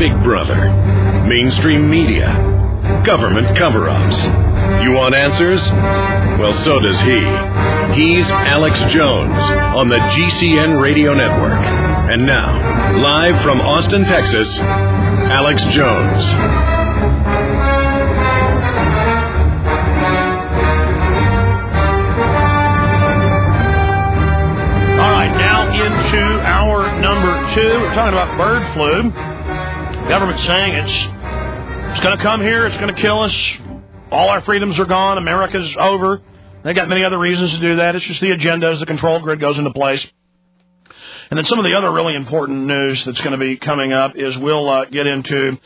Big Brother, mainstream media, government cover-ups. You want answers? Well, so does he. He's Alex Jones on the GCN Radio Network. And now, live from Austin, Texas, Alex Jones. All right, now into hour number 2. We're talking about bird flu. Government saying it's going to come here, it's going to kill us. All our freedoms are gone. America's over. They got many other reasons to do that. It's just the agenda as the control grid goes into place. And then some of the other really important news that's going to be coming up is we'll get into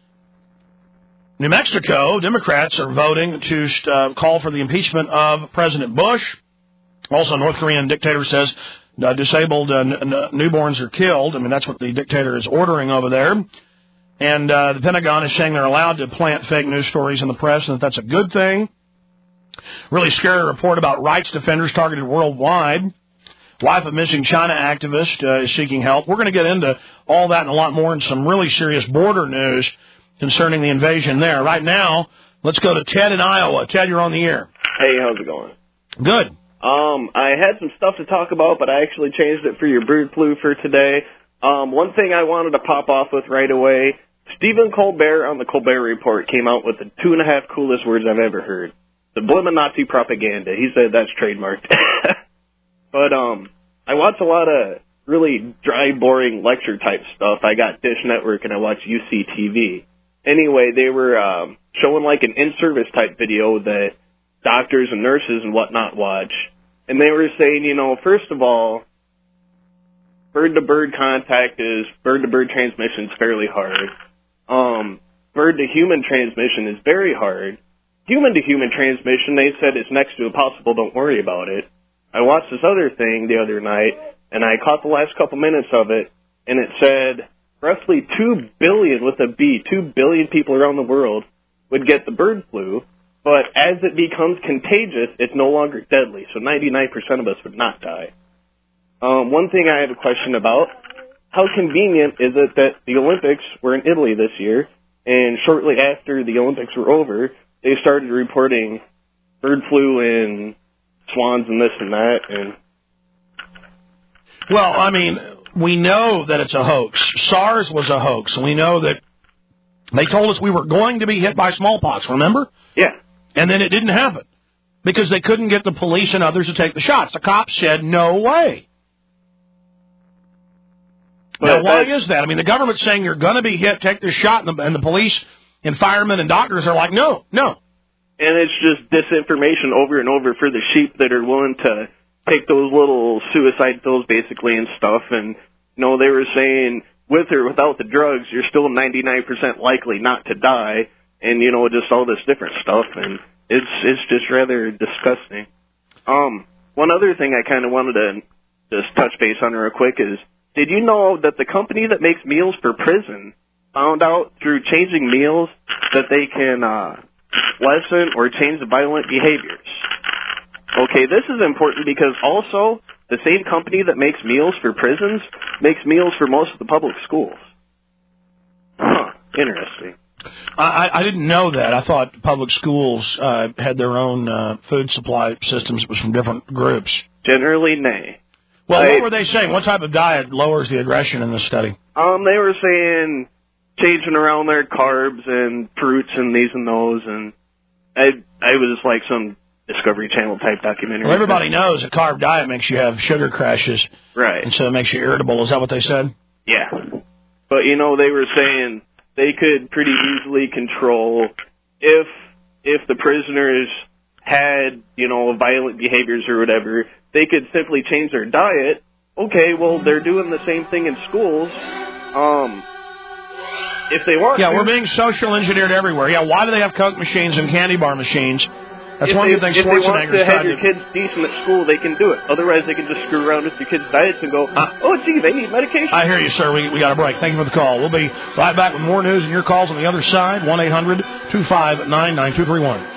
New Mexico. Democrats are voting to call for the impeachment of President Bush. Also, North Korean dictator says disabled newborns are killed. I mean, that's what the dictator is ordering over there. And the Pentagon is saying they're allowed to plant fake news stories in the press and that that's a good thing. Really scary report about rights defenders targeted worldwide. Wife of missing China activist is seeking help. We're going to get into all that and a lot more and some really serious border news concerning the invasion there. Right now, let's go to Ted in Iowa. Ted, you're on the air. Hey, how's it going? Good. I had some stuff to talk about, but I actually changed it for your bird flu for today. One thing I wanted to pop off with right away, Stephen Colbert on the Colbert Report came out with the 2.5 coolest words I've ever heard. Subliminati propaganda. He said that's trademarked. But I watch a lot of really dry, boring lecture-type stuff. I got Dish Network and I watch UCTV. Anyway, they were showing like an in-service type video that doctors and nurses and whatnot watch. And they were saying, you know, first of all, bird-to-bird transmission is fairly hard. Bird-to-human transmission is very hard. Human-to-human transmission, they said it's next to impossible, don't worry about it. I watched this other thing the other night, and I caught the last couple minutes of it, and it said roughly 2 billion, with a B, 2 billion people around the world would get the bird flu, but as it becomes contagious, it's no longer deadly, so 99% of us would not die. One thing I have a question about, how convenient is it that the Olympics were in Italy this year, and shortly after the Olympics were over, they started reporting bird flu and swans and this and that. And well, I mean, we know that it's a hoax. SARS was a hoax. We know that they told us we were going to be hit by smallpox, remember? Yeah. And then it didn't happen because they couldn't get the police and others to take the shots. The cops said, no way. Now, why is that? I mean, the government's saying you're going to be hit, take this shot, and the police and firemen and doctors are like, no. And it's just disinformation over and over for the sheep that are willing to take those little suicide pills, basically, and stuff. And, you know, they were saying, with or without the drugs, you're still 99% likely not to die. And, you know, just all this different stuff. And it's just rather disgusting. One other thing I kind of wanted to just touch base on real quick is, did you know that the company that makes meals for prison found out through changing meals that they can lessen or change the violent behaviors? Okay, this is important because also the same company that makes meals for prisons makes meals for most of the public schools. Huh, interesting. I didn't know that. I thought public schools had their own food supply systems. It was from different groups. Generally, nay. Well, what were they saying? What type of diet lowers the aggression in this study? They were saying changing around their carbs and fruits and these and those, and I was like some Discovery Channel type documentary. Well, everybody knows a carb diet makes you have sugar crashes. Right. And so it makes you irritable. Is that what they said? Yeah. But, you know, they were saying they could pretty easily control if the prisoners had, you know, violent behaviors or whatever, they could simply change their diet. Okay, well, they're doing the same thing in schools. If they want to. Yeah, we're being social engineered everywhere. Yeah, why do they have Coke machines and candy bar machines? That's one of the things Schwarzenegger's If they want to have your kids decent at school, they can do it. Otherwise, they can just screw around with your kids' diets and go, oh, gee, they need medication. I hear you, sir. We got a break. Thank you for the call. We'll be right back with more news and your calls on the other side. 1-800-259-9231.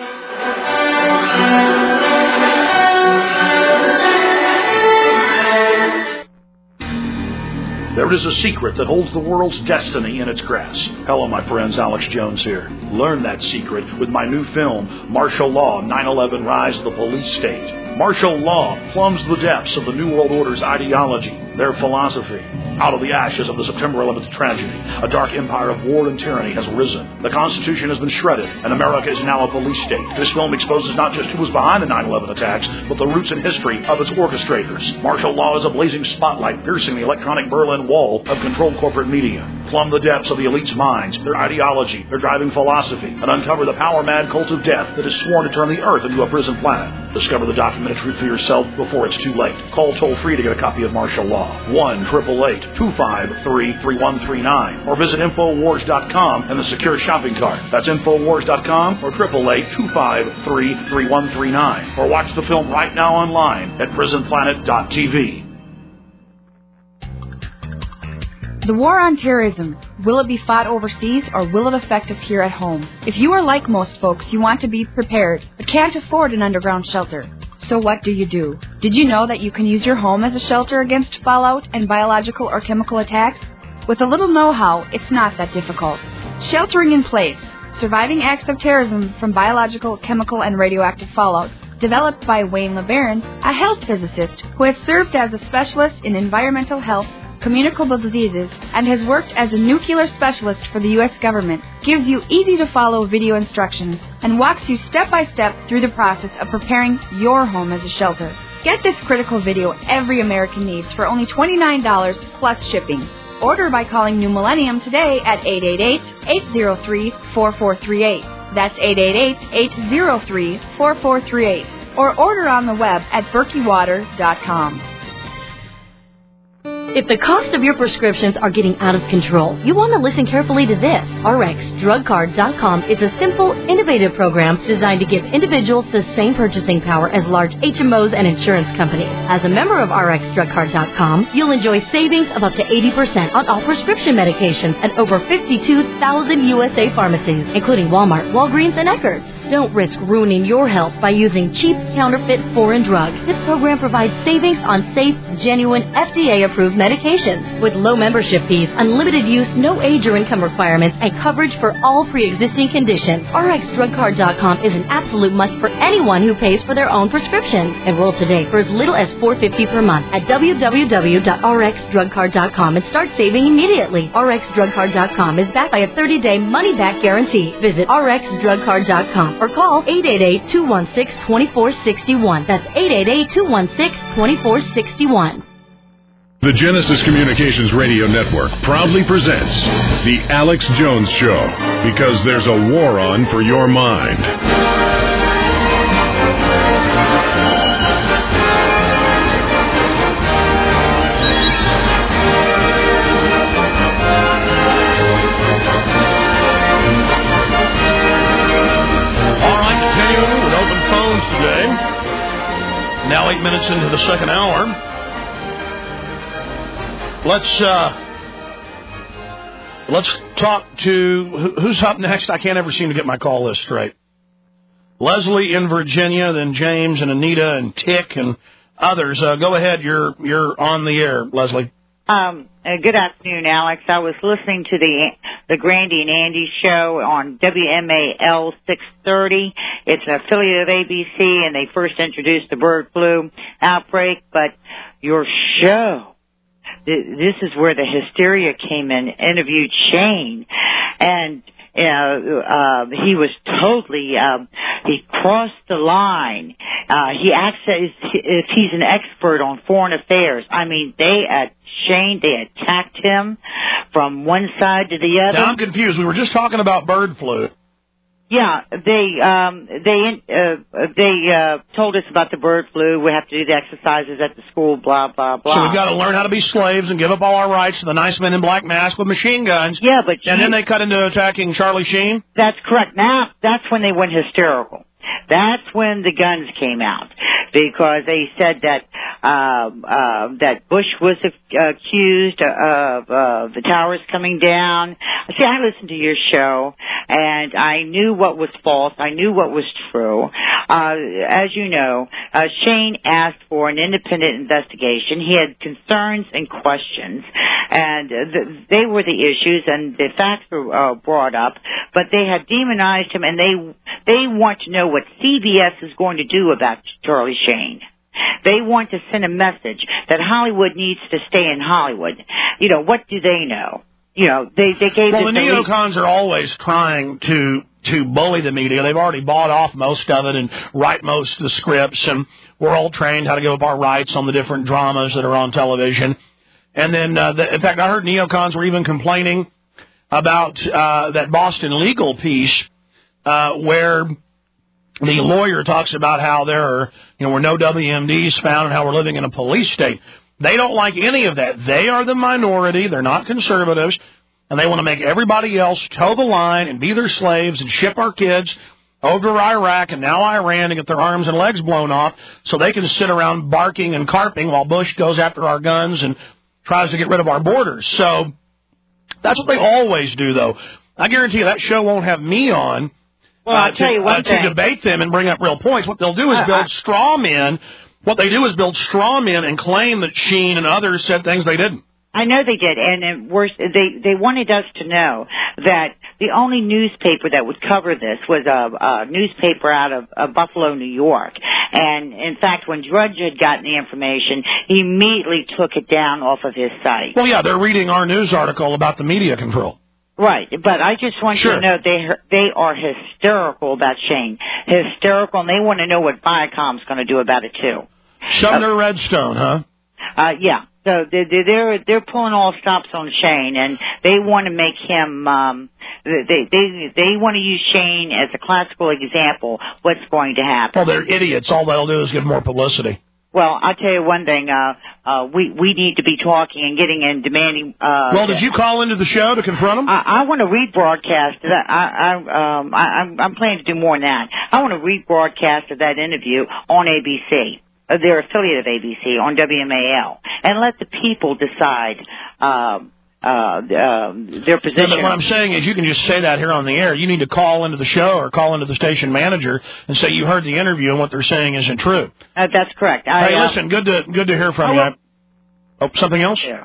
The There is a secret that holds the world's destiny in its grasp. Hello, my friends. Alex Jones here. Learn that secret with my new film, Martial Law, 9/11 Rise of the Police State. Martial law plumbs the depths of the New World Order's ideology, their philosophy. Out of the ashes of the September 11th tragedy, a dark empire of war and tyranny has risen. The Constitution has been shredded, and America is now a police state. This film exposes not just who was behind the 9/11 attacks, but the roots and history of its orchestrators. Martial law is a blazing spotlight piercing the electronic Berlin Wall of controlled corporate media. Plumb the depths of the elite's minds, their ideology, their driving philosophy, and uncover the power-mad cult of death that is sworn to turn the Earth into a prison planet. Discover the documented truth for yourself before it's too late. Call toll-free to get a copy of Martial Law, 1-888-253-3139, or visit Infowars.com and the secure shopping cart. That's Infowars.com or 888-253-3139. Or watch the film right now online at PrisonPlanet.tv. The war on terrorism, will it be fought overseas or will it affect us here at home? If you are like most folks, you want to be prepared, but can't afford an underground shelter. So what do? Did you know that you can use your home as a shelter against fallout and biological or chemical attacks? With a little know-how, it's not that difficult. Sheltering in place, surviving acts of terrorism from biological, chemical, and radioactive fallout, developed by Wayne LeBaron, a health physicist who has served as a specialist in environmental health, communicable diseases, and has worked as a nuclear specialist for the U.S. government, gives you easy-to-follow video instructions and walks you step-by-step through the process of preparing your home as a shelter. Get this critical video every American needs for only $29 plus shipping. Order by calling New Millennium today at 888-803-4438. That's 888-803-4438. Or order on the web at berkeywater.com. If the cost of your prescriptions are getting out of control, you want to listen carefully to this. RxDrugCard.com is a simple, innovative program designed to give individuals the same purchasing power as large HMOs and insurance companies. As a member of RxDrugCard.com, you'll enjoy savings of up to 80% on all prescription medications at over 52,000 USA pharmacies, including Walmart, Walgreens, and Eckerd's. Don't risk ruining your health by using cheap, counterfeit foreign drugs. This program provides savings on safe, genuine, FDA-approved medications with low membership fees, unlimited use, no age or income requirements, and coverage for all pre-existing conditions. RxDrugCard.com is an absolute must for anyone who pays for their own prescriptions. Enroll today for as little as $4.50 per month at www.rxdrugcard.com and start saving immediately. RxDrugCard.com is backed by a 30-day money-back guarantee. Visit RxDrugCard.com or call 888-216-2461. That's 888-216-2461. The Genesis Communications Radio Network proudly presents The Alex Jones Show, because there's a war on for your mind. All right, continuing with open phones today. Now 8 minutes into the second hour. Let's talk to who's up next. I can't ever seem to get my call list straight. Leslie in Virginia, then James and Anita and Tick and others. Go ahead. You're on the air, Leslie. Good afternoon, Alex. I was listening to the Grandy and Andy show on WMAL 630. It's an affiliate of ABC, and they first introduced the bird flu outbreak. But your show, this is where the hysteria came in. Interviewed Shane, and he was totally, he crossed the line. He acts as if he's an expert on foreign affairs. I mean, they attacked him from one side to the other. Now, I'm confused. We were just talking about bird flu. Yeah, they told us about the bird flu. We have to do the exercises at the school, blah, blah, blah. So we've got to learn how to be slaves and give up all our rights to the nice men in black masks with machine guns. Yeah, but... And then they cut into attacking Charlie Sheen? That's correct. Now, that's when they went hysterical. That's when the guns came out, because they said that Bush was accused of the towers coming down. See, I listened to your show, and I knew what was false. I knew what was true. As you know, Shane asked for an independent investigation. He had concerns and questions and they were the issues, and the facts were brought up, but they have demonized him, and they want to know what CBS is going to do about Charlie Sheen. They want to send a message that Hollywood needs to stay in Hollywood. You know, what do they know? You know, they gave... Well, the neocons are always trying to bully the media. They've already bought off most of it and write most of the scripts, and we're all trained how to give up our rights on the different dramas that are on television. And then, in fact, I heard neocons were even complaining about that Boston Legal piece where the lawyer talks about how there are, were no WMDs found and how we're living in a police state. They don't like any of that. They are the minority. They're not conservatives. And they want to make everybody else toe the line and be their slaves and ship our kids over to Iraq and now Iran to get their arms and legs blown off so they can sit around barking and carping while Bush goes after our guns and tries to get rid of our borders. So that's what they always do, though. I guarantee you that show won't have me on to debate them and bring up real points. What they'll do is build straw men. What they do is build straw men and claim that Sheen and others said things they didn't. I know they did, and they wanted us to know that the only newspaper that would cover this was a newspaper out of Buffalo, New York. And, in fact, when Drudge had gotten the information, he immediately took it down off of his site. Well, yeah, they're reading our news article about the media control. Right, but I just want you to know they are hysterical about Shane. Hysterical, and they want to know what Viacom's going to do about it, too. Sumner Redstone, huh? Yeah. So they're pulling all stops on Shane, and they want to make him. They want to use Shane as a classical example. What's going to happen? Well, they're idiots. All they'll do is give more publicity. Well, I'll tell you one thing. We need to be talking and getting and demanding. Well, did you call into the show to confront them? I want to rebroadcast that. I'm planning to do more than that. I want to rebroadcast that interview on ABC. They're affiliate of ABC on WMAL, and let the people decide their position. But what I'm saying is you can just say that here on the air. You need to call into the show or call into the station manager and say you heard the interview and what they're saying isn't true. That's correct. Hey, listen, good to hear from you. Oh, something else? Yeah.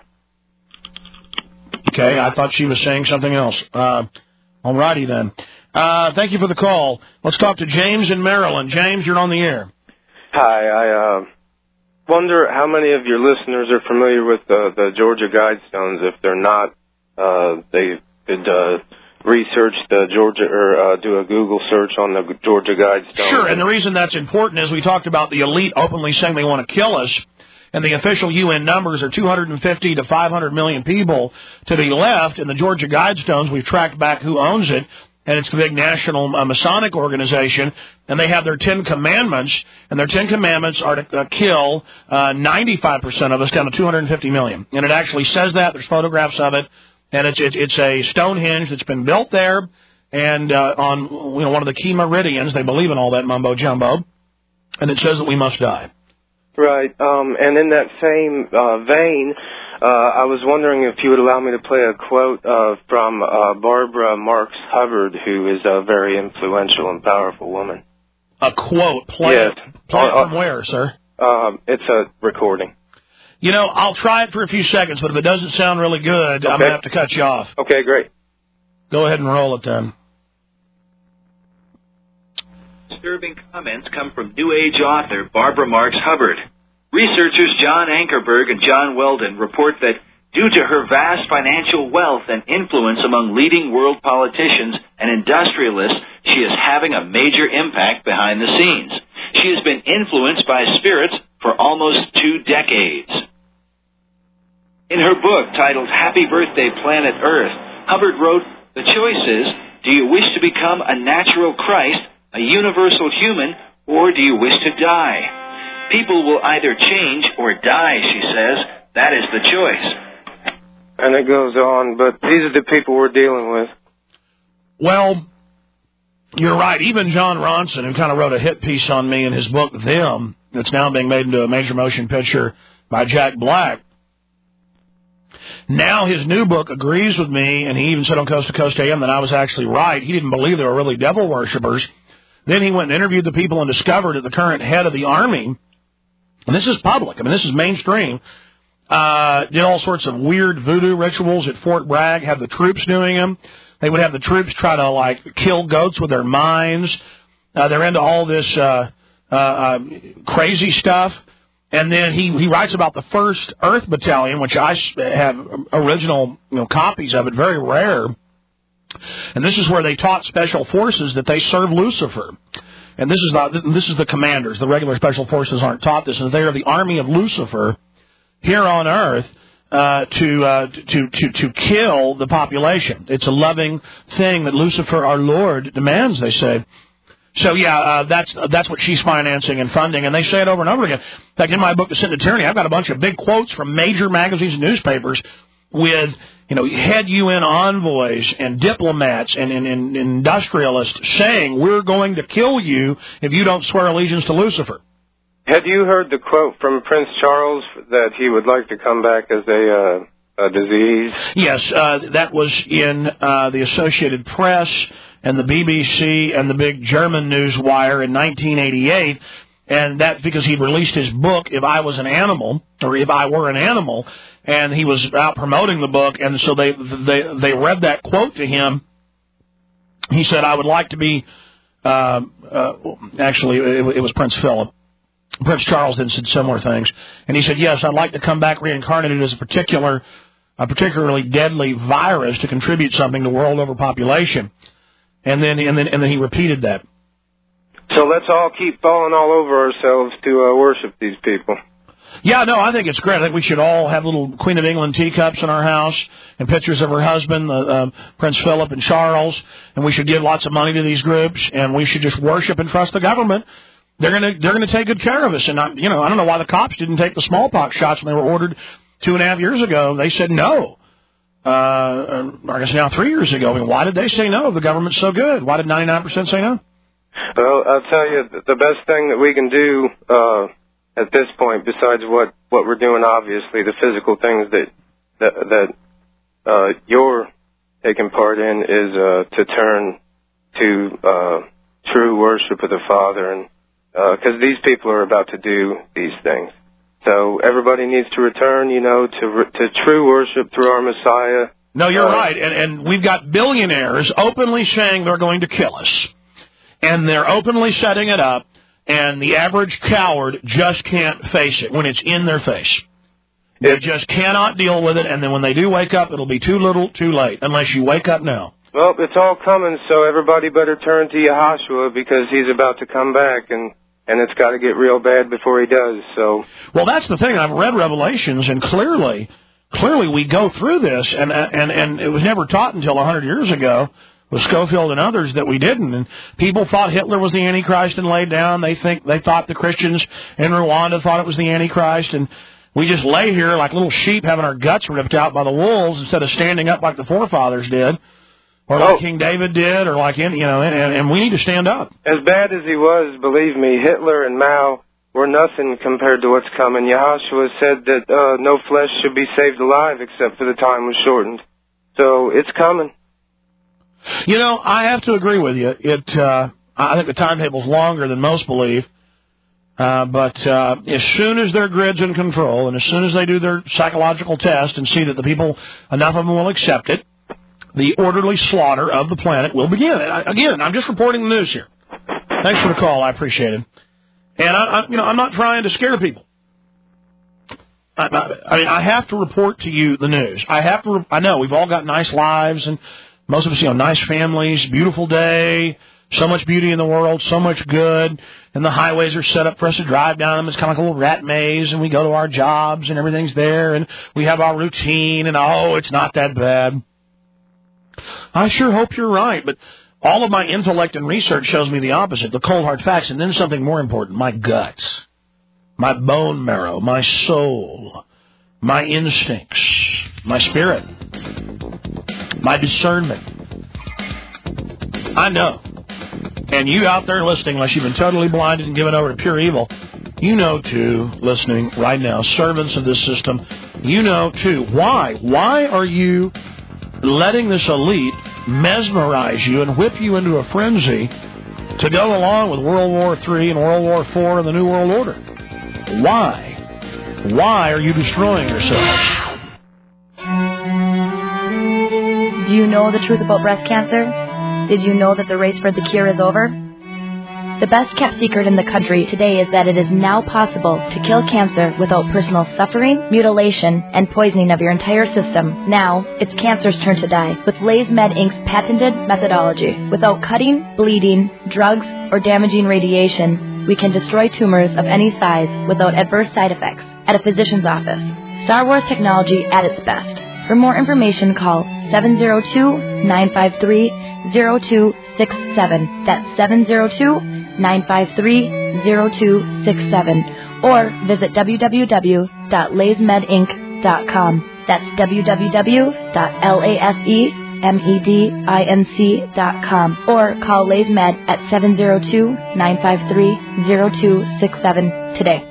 Okay, I thought she was saying something else. All righty then. Thank you for the call. Let's talk to James in Maryland. James, you're on the air. Hi, I wonder how many of your listeners are familiar with the Georgia Guidestones. If they're not, they could research the Georgia or do a Google search on the Georgia Guidestones. Sure, and the reason that's important is we talked about the elite openly saying they want to kill us, and the official UN numbers are 250 to 500 million people to be left. In the Georgia Guidestones, we've tracked back who owns it. And it's the big national Masonic organization, and they have their 10 commandments, and their 10 commandments are to kill 95% of us down to 250 million. And it actually says that. There's photographs of it, and it's a Stonehenge that's been built there, and on one of the key meridians. They believe in all that mumbo jumbo, and it says that we must die. Right. And in that same vein, I was wondering if you would allow me to play a quote from Barbara Marx Hubbard, who is a very influential and powerful woman. A quote? Play it. Play it from where, sir? It's a recording. I'll try it for a few seconds, but if it doesn't sound really good, I'm going to have to cut you off. Okay, great. Go ahead and roll it then. Disturbing comments come from New Age author Barbara Marx Hubbard. Researchers John Ankerberg and John Weldon report that due to her vast financial wealth and influence among leading world politicians and industrialists, she is having a major impact behind the scenes. She has been influenced by spirits for almost 2 decades. In her book titled Happy Birthday Planet Earth, Hubbard wrote, "The choice is, do you wish to become a natural Christ, a universal human, or do you wish to die? People will either change or die," she says. "That is the choice." And it goes on, but these are the people we're dealing with. Well, you're right. Even John Ronson, who kind of wrote a hit piece on me in his book, Them, that's now being made into a major motion picture by Jack Black, now his new book agrees with me, and he even said on Coast to Coast AM that I was actually right. He didn't believe they were really devil worshippers. Then he went and interviewed the people and discovered that the current head of the Army, and this is public, this is mainstream, did all sorts of weird voodoo rituals at Fort Bragg, had the troops doing them. They would have the troops try to, like, kill goats with their minds. They're into all this crazy stuff. And then he writes about the 1st Earth Battalion, which I have original copies of it, very rare. And this is where they taught special forces that they serve Lucifer. And this is the commanders. The regular special forces aren't taught this, and they are the army of Lucifer here on Earth to kill the population. It's a loving thing that Lucifer, our Lord, demands, they say. So, that's what she's financing and funding, and they say it over and over again. In fact, in my book, The Sin Tyranny, I've got a bunch of big quotes from major magazines and newspapers with, head UN envoys and diplomats and industrialists saying, we're going to kill you if you don't swear allegiance to Lucifer. Had you heard the quote from Prince Charles that he would like to come back as a disease? Yes, that was in the Associated Press and the BBC and the big German news wire in 1988, and that's because he released his book, If I Was an Animal, or If I Were an Animal, and he was out promoting the book, and so they read that quote to him. He said, I would like to be, actually, it was Prince Philip. Prince Charles then said similar things, and he said, yes, I'd like to come back reincarnated as a particularly deadly virus to contribute something to world overpopulation. And then he repeated that. So let's all keep falling all over ourselves to worship these people. Yeah, no, I think it's great. I think we should all have little Queen of England teacups in our house and pictures of her husband, Prince Philip and Charles, and we should give lots of money to these groups, and we should just worship and trust the government. They're gonna take good care of us. And I don't know why the cops didn't take the smallpox shots when they were ordered 2.5 years ago. They said no. I guess now 3 years ago. I mean, why did they say no? The government's so good. Why did 99% say no? Well, I'll tell you, the best thing that we can do at this point, besides what we're doing, obviously, the physical things that you're taking part in, is to turn to true worship of the Father, and because these people are about to do these things. So everybody needs to return, to true worship through our Messiah. No, you're right. And we've got billionaires openly saying they're going to kill us. And they're openly setting it up, and the average coward just can't face it when it's in their face. They just cannot deal with it, and then when they do wake up, it'll be too little, too late, unless you wake up now. Well, it's all coming, so everybody better turn to Yahushua, because he's about to come back, and it's got to get real bad before he does. So, well, that's the thing. I've read Revelations, and clearly we go through this, and it was never taught until 100 years ago with Schofield and others that we didn't. And people thought Hitler was the Antichrist and laid down. They thought the Christians in Rwanda thought it was the Antichrist, and we just lay here like little sheep having our guts ripped out by the wolves instead of standing up like the forefathers did. Or like King David did, or like, and we need to stand up. As bad as he was, believe me, Hitler and Mao were nothing compared to what's coming. Yahushua said that no flesh should be saved alive except for the time was shortened. So it's coming. I have to agree with you. I think the timetable's longer than most believe. But as soon as their grid's in control, and as soon as they do their psychological test and see that the people, enough of them will accept it, the orderly slaughter of the planet will begin. Again, I'm just reporting the news here. Thanks for the call. I appreciate it. And I'm not trying to scare people. I have to report to you the news. I know we've all got nice lives, and most of us, nice families, beautiful day, so much beauty in the world, so much good, and the highways are set up for us to drive down them. It's kind of like a little rat maze, and we go to our jobs, and everything's there, and we have our routine, and it's not that bad. I sure hope you're right, but all of my intellect and research shows me the opposite, the cold hard facts, and then something more important, my guts, my bone marrow, my soul, my instincts, my spirit, my discernment. I know. And you out there listening, unless you've been totally blinded and given over to pure evil, you know too, listening right now, servants of this system, you know too. Why? Why are you letting this elite mesmerize you and whip you into a frenzy to go along with World War III and World War IV and the New World Order? Why? Why are you destroying yourselves? Do you know the truth about breast cancer? Did you know that the race for the cure is over? The best kept secret in the country today is that it is now possible to kill cancer without personal suffering, mutilation, and poisoning of your entire system. Now, it's cancer's turn to die with Lays Med Inc.'s patented methodology. Without cutting, bleeding, drugs, or damaging radiation, we can destroy tumors of any size without adverse side effects at a physician's office. Star Wars technology at its best. For more information, call 702-953-0267. That's 702-953-0267. Or visit www.laysmedinc.com. That's www.lasemedinc.com. Or call Lays Med at 702-953-0267 today.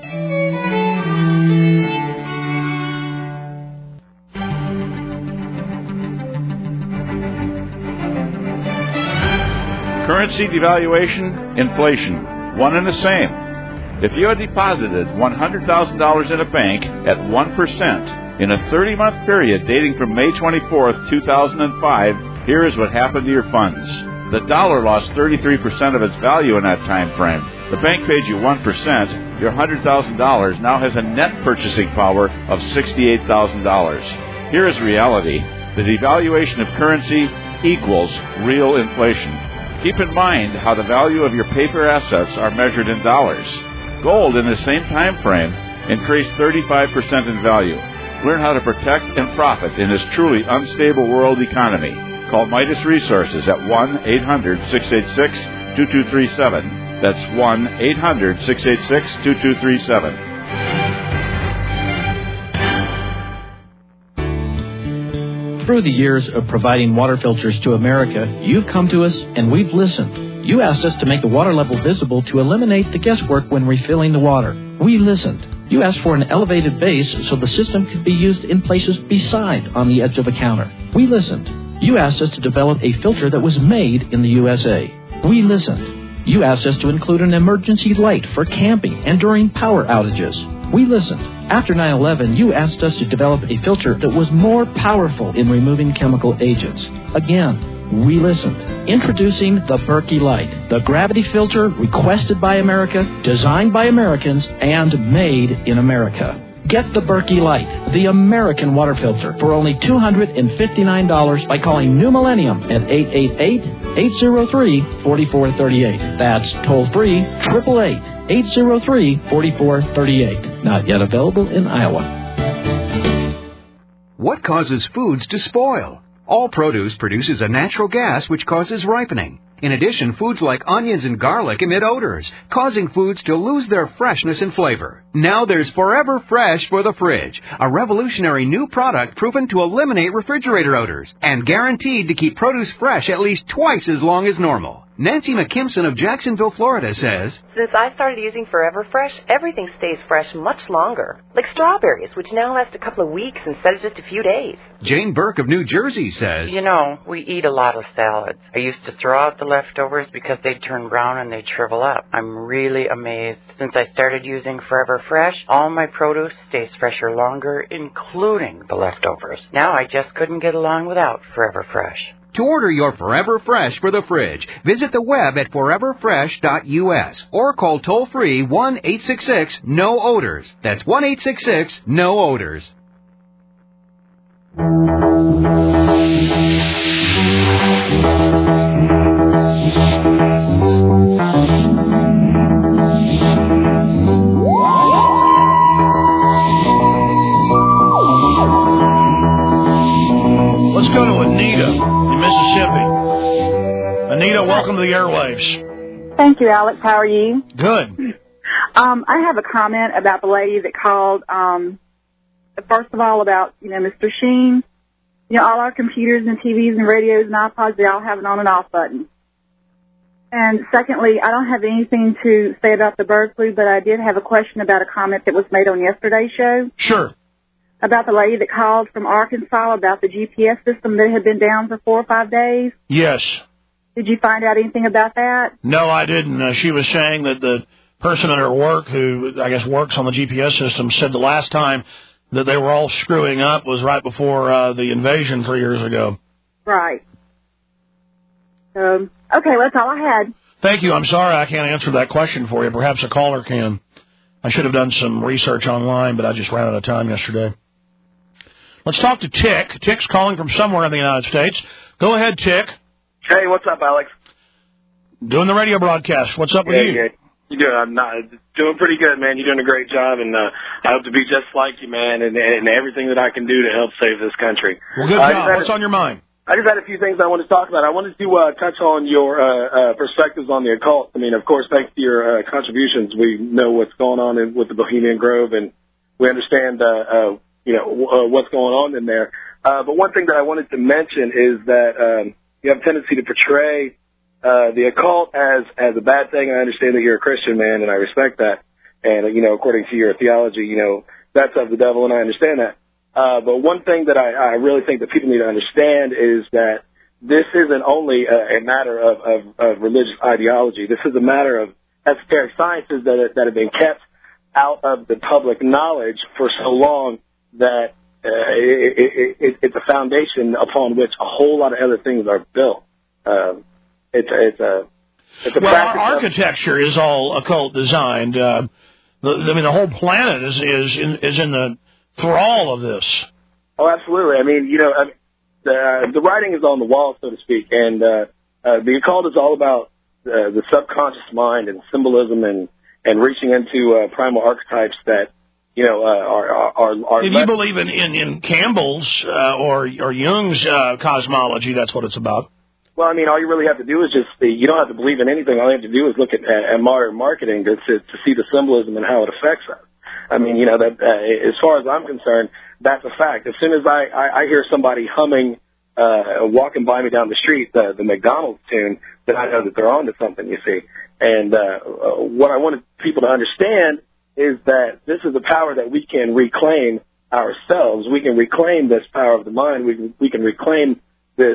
Currency devaluation, inflation, one and the same. If you had deposited $100,000 in a bank at 1% in a 30-month period dating from May 24th, 2005, here is what happened to your funds. The dollar lost 33% of its value in that time frame. The bank paid you 1%. Your $100,000 now has a net purchasing power of $68,000. Here is reality. The devaluation of currency equals real inflation. Keep in mind how the value of your paper assets are measured in dollars. Gold in the same time frame increased 35% in value. Learn how to protect and profit in this truly unstable world economy. Call Midas Resources at 1-800-686-2237. That's 1-800-686-2237. Through the years of providing water filters to America, you've come to us and we've listened. You asked us to make the water level visible to eliminate the guesswork when refilling the water. We listened. You asked for an elevated base so the system could be used in places beside on the edge of a counter. We listened. You asked us to develop a filter that was made in the USA. We listened. You asked us to include an emergency light for camping and during power outages. We listened. After 9/11, you asked us to develop a filter that was more powerful in removing chemical agents. Again, we listened. Introducing the Berkey Light, the gravity filter requested by America, designed by Americans, and made in America. Get the Berkey Light, the American water filter, for only $259 by calling New Millennium at 888-803-4438. That's toll-free, 888-803-4438. Not yet available in Iowa. What causes foods to spoil? All produce produces a natural gas which causes ripening. In addition, foods like onions and garlic emit odors, causing foods to lose their freshness and flavor. Now there's Forever Fresh for the fridge, a revolutionary new product proven to eliminate refrigerator odors and guaranteed to keep produce fresh at least twice as long as normal. Nancy McKimson of Jacksonville, Florida says, Since I started using Forever Fresh, everything stays fresh much longer. Like strawberries, which now last a couple of weeks instead of just a few days. Jane Burke of New Jersey says, You know, we eat a lot of salads. I used to throw out the leftovers because they'd turn brown and they'd shrivel up. I'm really amazed. Since I started using Forever Fresh, all my produce stays fresher longer, including the leftovers. Now I just couldn't get along without Forever Fresh. To order your Forever Fresh for the fridge, visit the web at foreverfresh.us or call toll-free 1-866-NO-ODORS. That's 1-866-NO-ODORS. Let's go to Anita in Mississippi. Anita, welcome to the airwaves. Thank you, Alex. How are you? Good. I have a comment about the lady that called. First of all, about Mr. Sheen. All our computers and TVs and radios and iPods, they all have an on and off button. And secondly, I don't have anything to say about the bird flu, but I did have a question about a comment that was made on yesterday's show. Sure. About the lady that called from Arkansas about the GPS system that had been down for 4 or 5 days. Yes. Did you find out anything about that? No, I didn't. She was saying that the person at her work who, I guess, works on the GPS system said the last time that they were all screwing up was right before the invasion 3 years ago. Right. Okay, that's all I had. Thank you. I'm sorry I can't answer that question for you. Perhaps a caller can. I should have done some research online, but I just ran out of time yesterday. Let's talk to Tick. Tick's calling from somewhere in the United States. Go ahead, Tick. Hey, what's up, Alex? Doing the radio broadcast. What's up with you? Yeah. You're good. I'm doing pretty good, man. You're doing a great job, and I hope to be just like you, man, and everything that I can do to help save this country. Well, good job. What's on your mind? I just had a few things I wanted to talk about. I wanted to touch on your perspectives on the occult. I mean, of course, thanks to your contributions, we know what's going on with the Bohemian Grove, and we understand, what's going on in there. But one thing that I wanted to mention is that you have a tendency to portray the occult as a bad thing. I understand that you're a Christian, man, and I respect that. And, according to your theology, that's of the devil, and I understand that. But one thing that I really think that people need to understand is that this isn't only a matter of religious ideology. This is a matter of esoteric sciences that have been kept out of the public knowledge for so long that it's a foundation upon which a whole lot of other things are built. Our architecture is all occult designed. The whole planet is in the thrall of this. Oh, absolutely. I mean, the writing is on the wall, so to speak, and the occult is all about the subconscious mind and symbolism and reaching into primal archetypes that are. If you believe in Campbell's or Jung's cosmology, that's what it's about. Well, I mean, all you really have to do is you don't have to believe in anything. All you have to do is look at modern marketing to see the symbolism and how it affects us. I mean, that as far as I'm concerned, that's a fact. As soon as I hear somebody humming, walking by me down the street, the McDonald's tune, then I know that they're on to something, you see. And what I wanted people to understand is that this is a power that we can reclaim ourselves. We can reclaim this power of the mind. We can reclaim this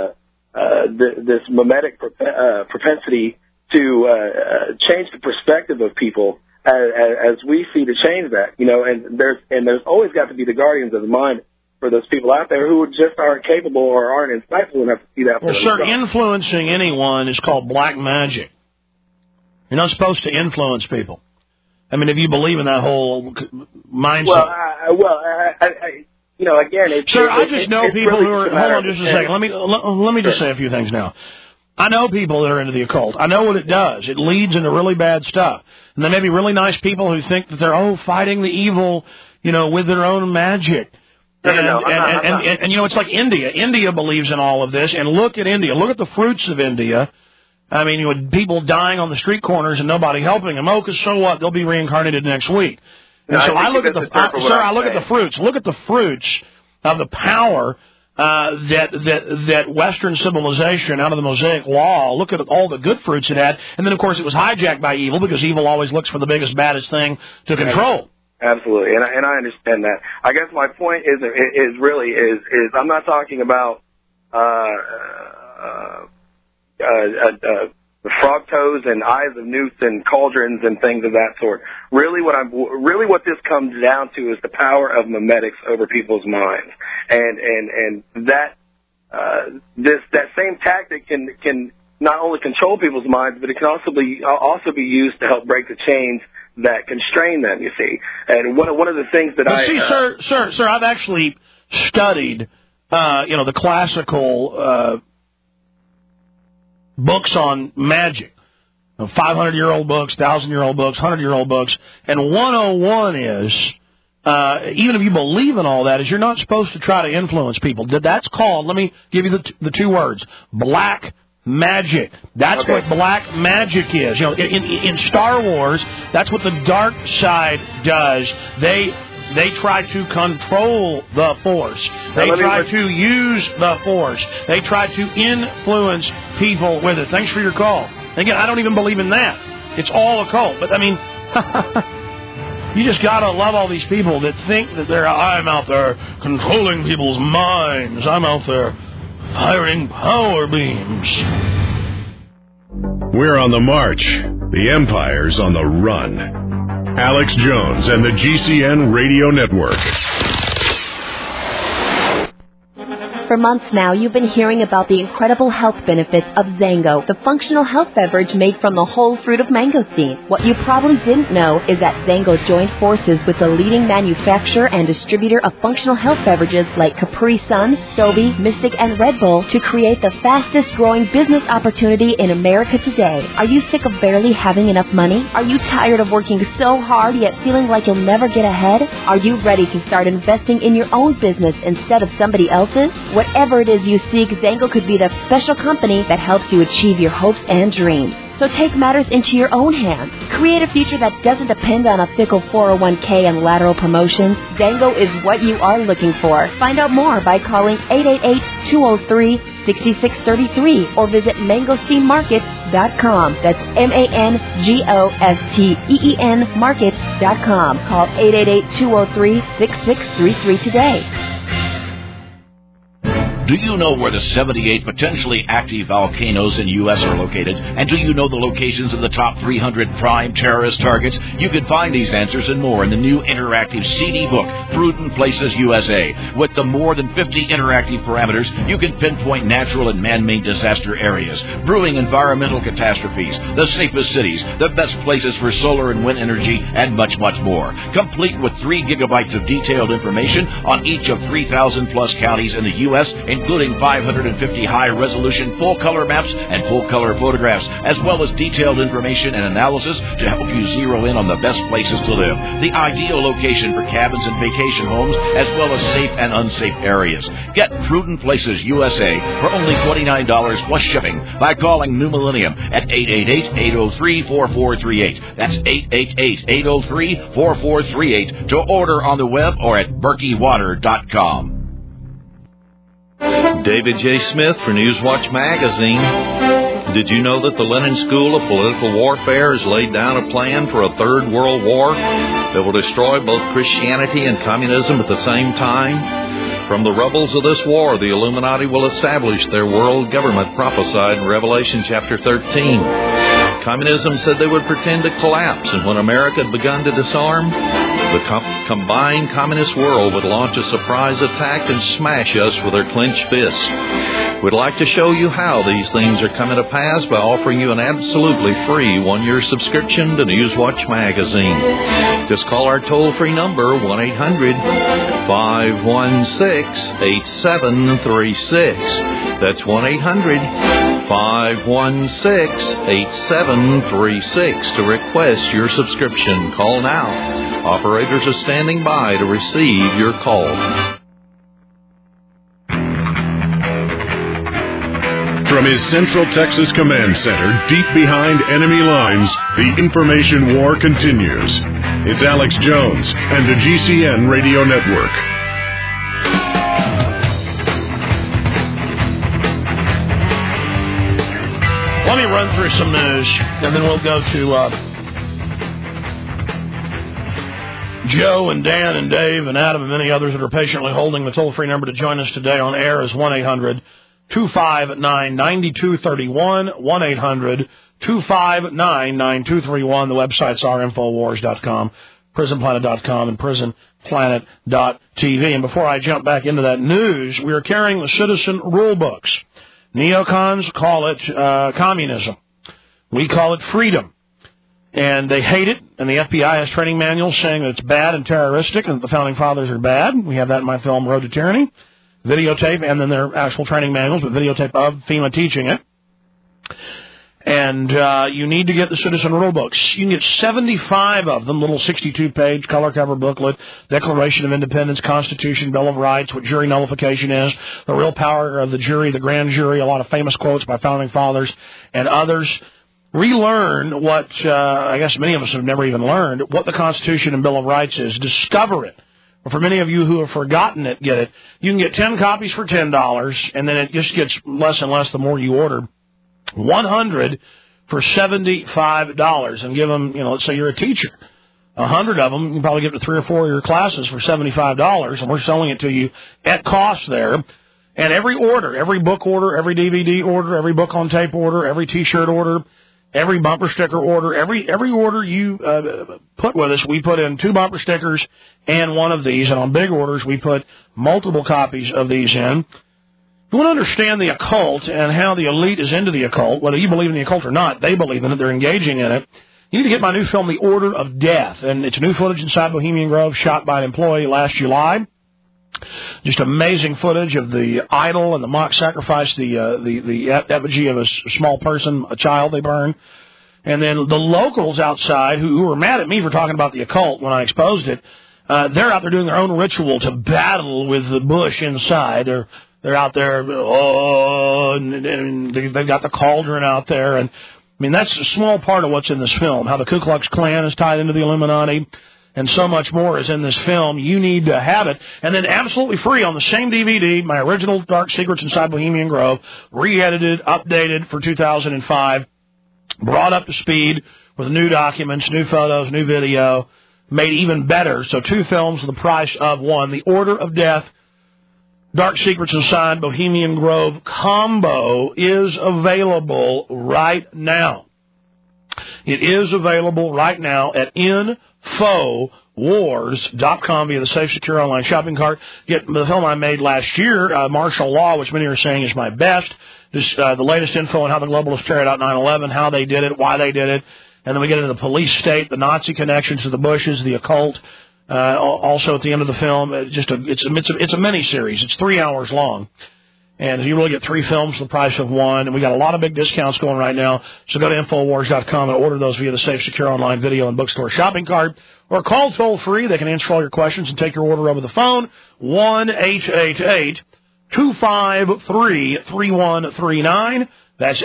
this mimetic propensity to change the perspective of people as we see to change that, and there's always got to be the guardians of the mind for those people out there who just aren't capable or aren't insightful enough to see that. Well, sir, influencing anyone is called black magic. You're not supposed to influence people. I mean, if you believe in that whole mindset. Again, sir, I just know people who are. Hold on, just a second. Let me just say a few things now. I know people that are into the occult. I know what it does. It leads into really bad stuff. And there may be really nice people who think that they're, fighting the evil, with their own magic. And it's like India. India believes in all of this. And look at India. Look at the fruits of India. I mean, with people dying on the street corners and nobody helping them. Oh, because so what? They'll be reincarnated next week. And so I look at the fruits. Look at the fruits of the power that Western civilization out of the Mosaic Law. Look at all the good fruits it had, and then of course it was hijacked by evil because evil always looks for the biggest, baddest thing to control. Absolutely, and I understand that. I guess my point is I'm not talking about the frog toes and eyes of newts and cauldrons and things of that sort. Really what this comes down to is the power of mimetics over people's minds. And that that same tactic can not only control people's minds, but it can also be used to help break the chains that constrain them, you see. And one of the things that sir, I've actually studied the classical books on magic, 500-year-old books, 1,000-year-old books, 100-year-old books, and 101 is, even if you believe in all that, is you're not supposed to try to influence people. That's called, let me give you the two words, black magic. That's what black magic is. In Star Wars, that's what the dark side does. They try to control the Force. They try to use the Force. They try to influence people with it. Thanks for your call. Again, I don't even believe in that. It's all occult. But, I mean, you just got to love all these people that think that I'm out there controlling people's minds. I'm out there firing power beams. We're on the march. The empire's on the run. Alex Jones and the GCN Radio Network. For months now, you've been hearing about the incredible health benefits of Zango, the functional health beverage made from the whole fruit of mangosteen. What you probably didn't know is that Zango joined forces with the leading manufacturer and distributor of functional health beverages like Capri Sun, Sobe, Mystic, and Red Bull to create the fastest growing business opportunity in America today. Are you sick of barely having enough money? Are you tired of working so hard yet feeling like you'll never get ahead? Are you ready to start investing in your own business instead of somebody else's? Whatever it is you seek, Zango could be the special company that helps you achieve your hopes and dreams. So take matters into your own hands. Create a future that doesn't depend on a fickle 401k and lateral promotions. Zango is what you are looking for. Find out more by calling 888-203-6633 or visit mangosteenmarket.com. That's MANGOSTEEN market.com. Call 888-203-6633 today. Do you know where the 78 potentially active volcanoes in the U.S. are located? And do you know the locations of the top 300 prime terrorist targets? You can find these answers and more in the new interactive CD book, Prudent Places USA. With the more than 50 interactive parameters, you can pinpoint natural and man-made disaster areas, brewing environmental catastrophes, the safest cities, the best places for solar and wind energy, and much, much more. Complete with 3 gigabytes of detailed information on each of 3,000-plus counties in the U.S., including 550 high-resolution full-color maps and full-color photographs, as well as detailed information and analysis to help you zero in on the best places to live, the ideal location for cabins and vacation homes, as well as safe and unsafe areas. Get Prudent Places USA for only $29 plus shipping by calling New Millennium at 888-803-4438. That's 888-803-4438 to order on the web or at BerkeyWater.com. David J. Smith for Newswatch Magazine. Did you know that the Lenin School of Political Warfare has laid down a plan for a third world war that will destroy both Christianity and communism at the same time? From the rubbles of this war, the Illuminati will establish their world government prophesied in Revelation chapter 13. Communism said they would pretend to collapse, and when America had begun to disarm, the combined communist world would launch a surprise attack and smash us with their clenched fists. We'd like to show you how these things are coming to pass by offering you an absolutely free 1-year subscription to Newswatch Magazine. Just call our toll-free number, 1-800-516-8736. That's 1-800-516-8736 to request your subscription. Call now. Operators are standing by to receive your call. From his Central Texas Command Center, deep behind enemy lines, the information war continues. It's Alex Jones and the GCN Radio Network. Let me run through some news, and then we'll go to Joe and Dan and Dave and Adam and many others that are patiently holding the toll-free number to join us today on air is 1-800-259-9231, 1-800-259-9231. The websites are Infowars.com, PrisonPlanet.com, and PrisonPlanet.tv. And before I jump back into that news, we are carrying the Citizen Rule Books. Neocons call it communism. We call it freedom. And they hate it, and the FBI has training manuals saying that it's bad and terroristic and that the Founding Fathers are bad. We have that in my film, Road to Tyranny. Videotape, and then their actual training manuals, but videotape of FEMA teaching it. And you need to get the Citizen Rule Books. You can get 75 of them, little 62-page color cover booklet, Declaration of Independence, Constitution, Bill of Rights, what jury nullification is, the real power of the jury, the grand jury, a lot of famous quotes by Founding Fathers and others. Relearn what I guess many of us have never even learned, what the Constitution and Bill of Rights is. Discover it. For many of you who have forgotten it, get it. You can get 10 copies for $10, and then it just gets less and less the more you order. 100 for $75, and give them, let's say you're a teacher. 100 of them, you can probably get to 3 or 4 of your classes for $75, and we're selling it to you at cost there. And every order, every book order, every DVD order, every book on tape order, every T-shirt order, every bumper sticker order, every order you put with us, we put in 2 bumper stickers and one of these. And on big orders, we put multiple copies of these in. If you want to understand the occult and how the elite is into the occult, whether you believe in the occult or not, they believe in it, they're engaging in it, you need to get my new film, The Order of Death. And it's new footage inside Bohemian Grove shot by an employee last July. Just amazing footage of the idol and the mock sacrifice, the effigy of a small person, a child they burn. And then the locals outside who were mad at me for talking about the occult when I exposed it, they're out there doing their own ritual to battle with the Bush inside. They're out there, and they've got the cauldron out there. And I mean, that's a small part of what's in this film, how the Ku Klux Klan is tied into the Illuminati. And so much more is in this film. You need to have it. And then absolutely free on the same DVD, my original Dark Secrets Inside Bohemian Grove, re-edited, updated for 2005, brought up to speed with new documents, new photos, new video, made even better. So 2 films for the price of 1. The Order of Death, Dark Secrets Inside Bohemian Grove combo is available right now. It is available right now at InfoWars.com via the Safe, Secure Online Shopping Cart. Get the film I made last year, Martial Law, which many are saying is my best. Just the latest info on how the globalists carried out 9/11, how they did it, why they did it. And then we get into the police state, the Nazi connections to the Bushes, the occult. Also at the end of the film, it's a mini-series. It's 3 hours long. And you really get 3 films for the price of 1. And we got a lot of big discounts going right now. So go to Infowars.com and order those via the Safe, Secure Online Video and Bookstore Shopping Cart. Or call toll-free. They can answer all your questions and take your order over the phone. 1-888-253-3139. That's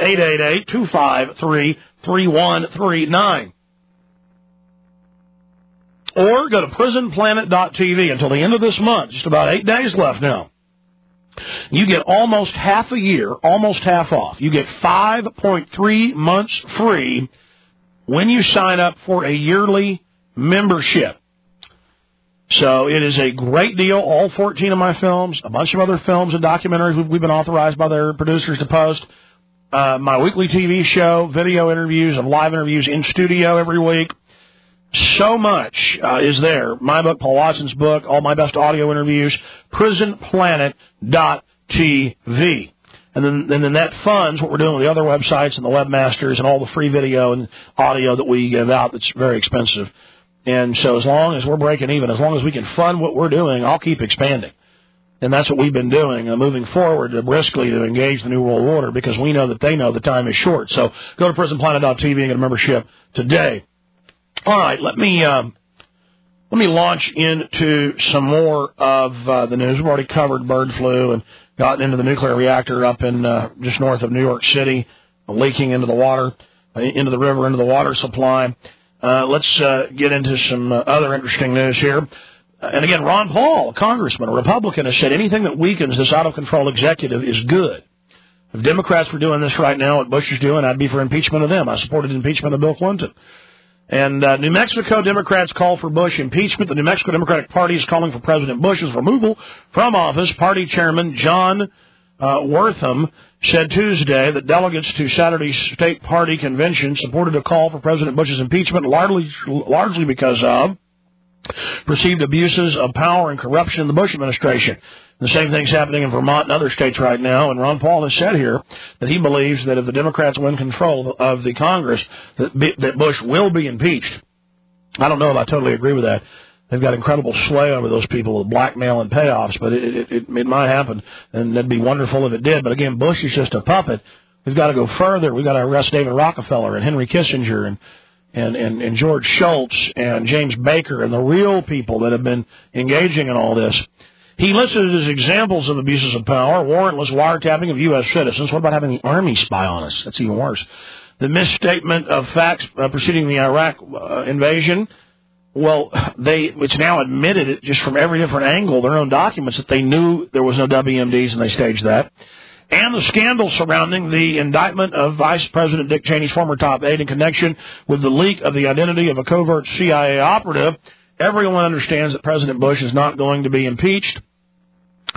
888-253-3139. Or go to prisonplanet.tv until the end of this month. Just about 8 days left now. You get almost half a year, almost half off. You get 5.3 months free when you sign up for a yearly membership. So it is a great deal. All 14 of my films, a bunch of other films and documentaries we've been authorized by their producers to post. My weekly TV show, video interviews and live interviews in studio every week. So much is there. My book, Paul Watson's book, all my best audio interviews, prisonplanet.tv. And then that funds what we're doing with the other websites and the webmasters and all the free video and audio that we give out that's very expensive. And so as long as we're breaking even, as long as we can fund what we're doing, I'll keep expanding. And that's what we've been doing, moving forward briskly to engage the New World Order because we know that they know the time is short. So go to prisonplanet.tv and get a membership today. All right, let me launch into some more of the news. We've already covered bird flu and gotten into the nuclear reactor up in just north of New York City, leaking into the water, into the river, into the water supply. Let's get into some other interesting news here. And again, Ron Paul, a congressman, a Republican, has said anything that weakens this out-of-control executive is good. If Democrats were doing this right now, what Bush is doing, I'd be for impeachment of them. I supported impeachment of Bill Clinton. And New Mexico Democrats call for Bush impeachment. The New Mexico Democratic Party is calling for President Bush's removal from office. Party Chairman John Wortham said Tuesday that delegates to Saturday's state party convention supported a call for President Bush's impeachment largely because of perceived abuses of power and corruption in the Bush administration. The same thing's happening in Vermont and other states right now, and Ron Paul has said here that he believes that if the Democrats win control of the Congress, that Bush will be impeached. I don't know if I totally agree with that. They've got incredible sway over those people with blackmail and payoffs, but it might happen, and that'd be wonderful if it did. But again, Bush is just a puppet. We've got to go further. We've got to arrest David Rockefeller and Henry Kissinger and George Shultz and James Baker and the real people that have been engaging in all this. He listed as examples of abuses of power, warrantless wiretapping of U.S. citizens. What about having the Army spy on us? That's even worse. The misstatement of facts preceding the Iraq invasion. Well, it's now admitted just from every different angle, their own documents, that they knew there was no WMDs and they staged that. And the scandal surrounding the indictment of Vice President Dick Cheney's former top aide in connection with the leak of the identity of a covert CIA operative. Everyone understands that President Bush is not going to be impeached,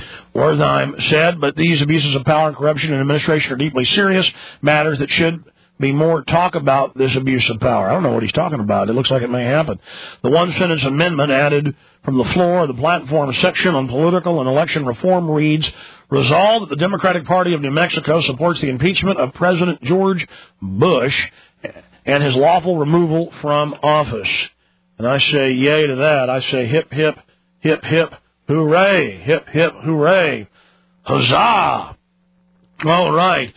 Wertheim said, but these abuses of power and corruption in administration are deeply serious matters that should be more talk about this abuse of power. I don't know what he's talking about. It looks like it may happen. The one-sentence amendment added from the floor of the platform section on political and election reform reads, resolved that the Democratic Party of New Mexico supports the impeachment of President George Bush and his lawful removal from office. And I say yay to that. I say hip, hip, hip, hip, hooray, hip, hip, hooray, huzzah. All right.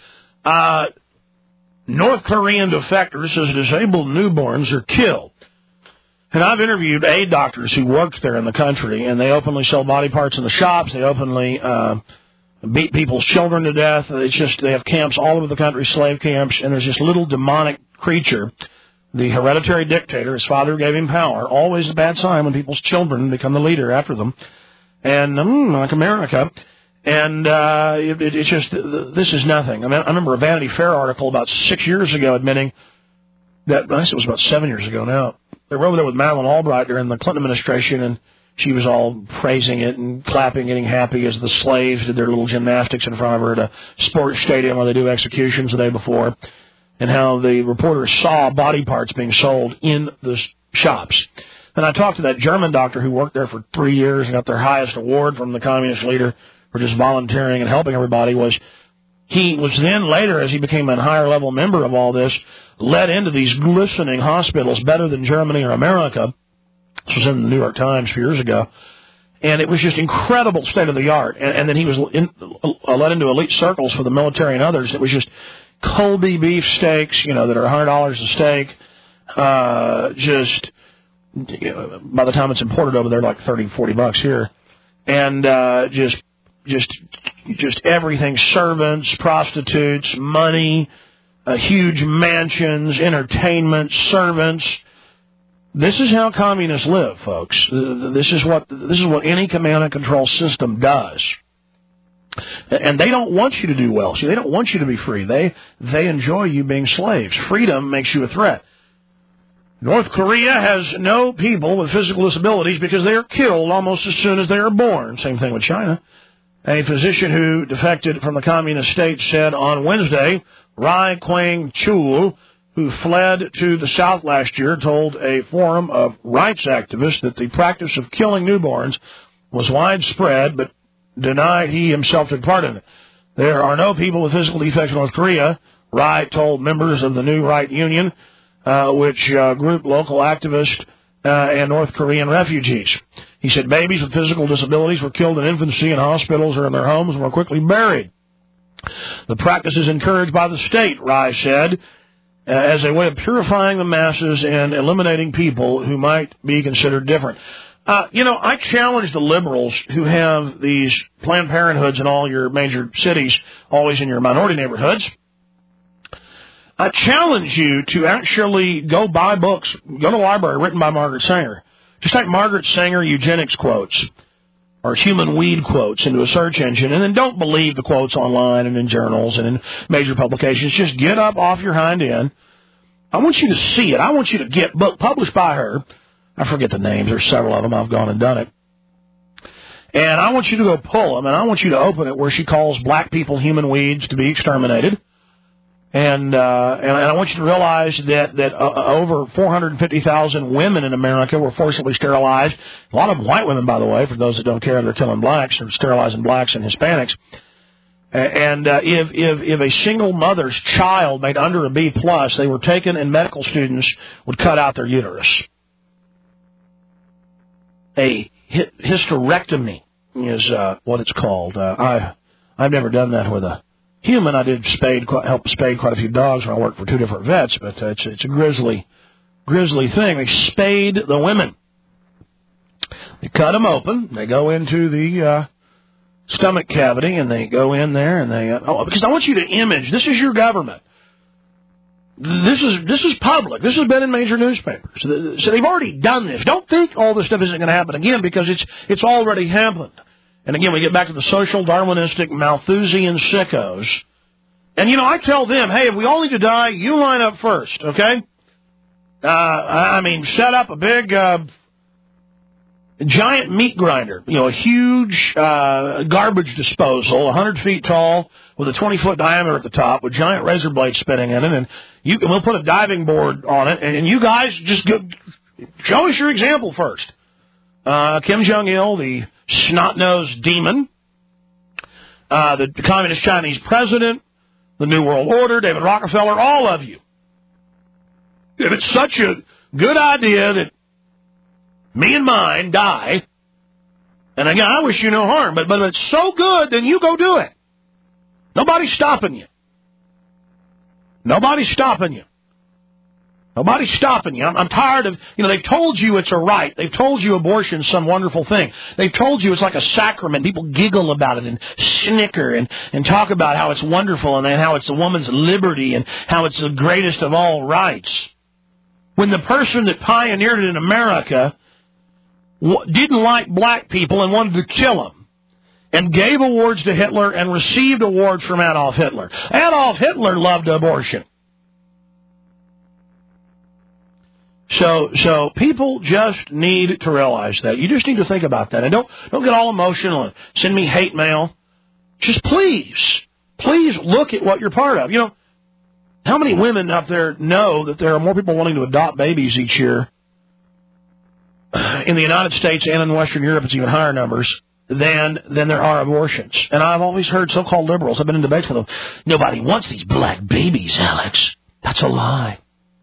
North Korean defector says disabled newborns are killed. And I've interviewed aid doctors who worked there in the country, and they openly sell body parts in the shops. They openly beat people's children to death. It's just they have camps all over the country, slave camps, and there's this little demonic creature, the hereditary dictator. His father gave him power. Always a bad sign when people's children become the leader after them. And like America. And it's just, this is nothing. I mean, I remember a Vanity Fair article about 6 years ago admitting that, I guess it was about 7 years ago now, they were over there with Madeleine Albright during the Clinton administration, and she was all praising it and clapping, getting happy as the slaves did their little gymnastics in front of her at a sports stadium where they do executions the day before, and how the reporters saw body parts being sold in the shops. And I talked to that German doctor who worked there for 3 years and got their highest award from the communist leader for just volunteering and helping everybody. He was then later, as he became a higher level member of all this, led into these glistening hospitals better than Germany or America. This was in the New York Times a few years ago. And it was just incredible state of the art. And then he was led into elite circles for the military and others. It was just Colby beef steaks, that are $100 a steak. By the time it's imported over there, like $30-40 here. And just everything, servants, prostitutes, money, huge mansions, entertainment, servants. This is how communists live, folks. This is what any command and control system does. And they don't want you to do well. See, they don't want you to be free. They enjoy you being slaves. Freedom makes you a threat. North Korea has no people with physical disabilities because they are killed almost as soon as they are born. Same thing with China. A physician who defected from the communist state said on Wednesday, Rai Kwang-chul, who fled to the south last year, told a forum of rights activists that the practice of killing newborns was widespread, but denied he himself took part in it. There are no people with physical defects in North Korea, Rai told members of the New Right Union, which group local activists and North Korean refugees. He said babies with physical disabilities were killed in infancy in hospitals or in their homes and were quickly buried. The practice is encouraged by the state, Rai said, as a way of purifying the masses and eliminating people who might be considered different. I challenge the liberals who have these Planned Parenthoods in all your major cities, always in your minority neighborhoods. I challenge you to actually go buy books, go to the library written by Margaret Sanger. Just type Margaret Sanger eugenics quotes or human weed quotes into a search engine, and then don't believe the quotes online and in journals and in major publications. Just get up off your hind end. I want you to see it. I want you to get book published by her. I forget the names. There's several of them. I've gone and done it. And I want you to go pull them, and I want you to open it where she calls black people human weeds to be exterminated. And I want you to realize that over 450,000 women in America were forcibly sterilized. A lot of them white women, by the way, for those that don't care, they're killing blacks or sterilizing blacks and Hispanics. And if a single mother's child made under a B+, they were taken and medical students would cut out their uterus. A hysterectomy is what it's called. I've never done that with a human. I did help spade quite a few dogs when I worked for 2 different vets, but it's a grisly thing. They spade the women. They cut them open. They go into the stomach cavity, and they go in there, and because I want you to image. This is your government. This is public. This has been in major newspapers. So they've already done this. Don't think all this stuff isn't going to happen again, because it's already happened. And again, we get back to the social Darwinistic Malthusian sickos. And, I tell them, hey, if we all need to die, you line up first, okay? Set up a big, giant meat grinder, a huge garbage disposal, 100 feet tall, with a 20-foot diameter at the top, with giant razor blades spinning in it, and we'll put a diving board on it, and you guys just go, show us your example first. Kim Jong-il, the snot-nosed demon, the communist Chinese president, the New World Order, David Rockefeller, all of you. If it's such a good idea that me and mine die, and again, I wish you no harm, but if it's so good, then you go do it. Nobody's stopping you. Nobody's stopping you. Nobody's stopping you. I'm tired of, they've told you it's a right. They've told you abortion's some wonderful thing. They've told you it's like a sacrament. People giggle about it and snicker and talk about how it's wonderful and how it's a woman's liberty and how it's the greatest of all rights. When the person that pioneered it in America didn't like black people and wanted to kill them, and gave awards to Hitler and received awards from Adolf Hitler. Adolf Hitler loved abortion. So people just need to realize that. You just need to think about that. And don't get all emotional and send me hate mail. Just please look at what you're part of. How many women out there know that there are more people wanting to adopt babies each year in the United States and in Western Europe? It's even higher numbers than there are abortions. And I've always heard so-called liberals, I've been in debates with them, nobody wants these black babies, Alex. That's a lie.